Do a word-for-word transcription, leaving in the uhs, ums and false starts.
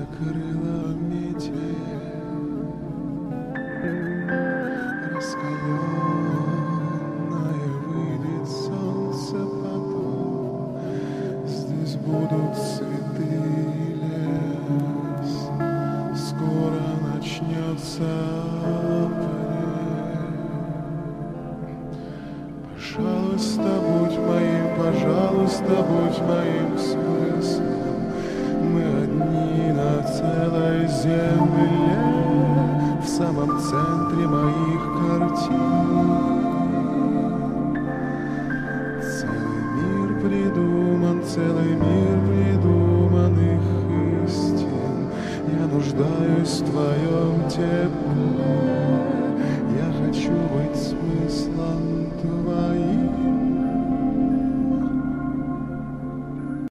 накрыла метель, раскаленное выйдет солнце потом. Здесь будут цветы и лес, скоро начнется апрель. Пожалуйста, будь моим, пожалуйста, будь моим смыслом. Мы одни на целой земле, в самом центре моих картин. Целый мир придуман, целый мир придуманных истин. Я нуждаюсь в твоем тепле, я хочу быть смыслом твоим.